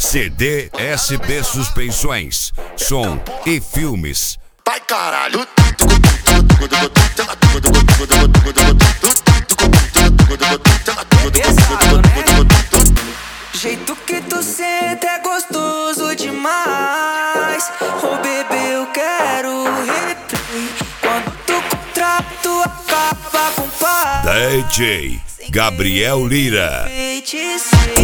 CD SB Suspensões, som e filmes. Vai caralho. Jeito que tu senta é gostoso demais. Oh bebê, eu quero replay. Quando tu contrato acaba com paz. DJ Gabriel Lira. Enfeiticeira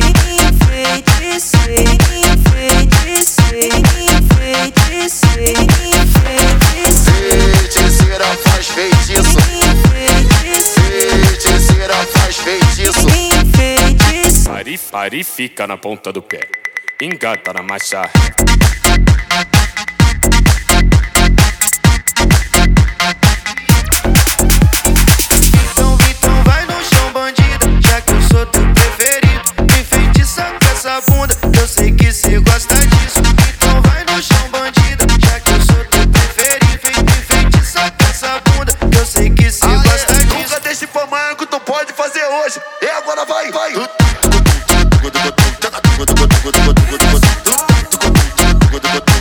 faz feitiço. Feiticeira faz feitiço. Pare, fica na ponta do pé. Engata na marcha. Então vai no chão, bandida, já que eu sou teu preferido. Me feitiça com essa bunda, eu sei que cê gosta disso. Então vai no chão, bandida, já que eu sou teu preferido. Me feitiça com essa bunda, eu sei que cê gosta disso. Nunca deixe pra amanhã que tu pode fazer hoje. E agora vai. Vai.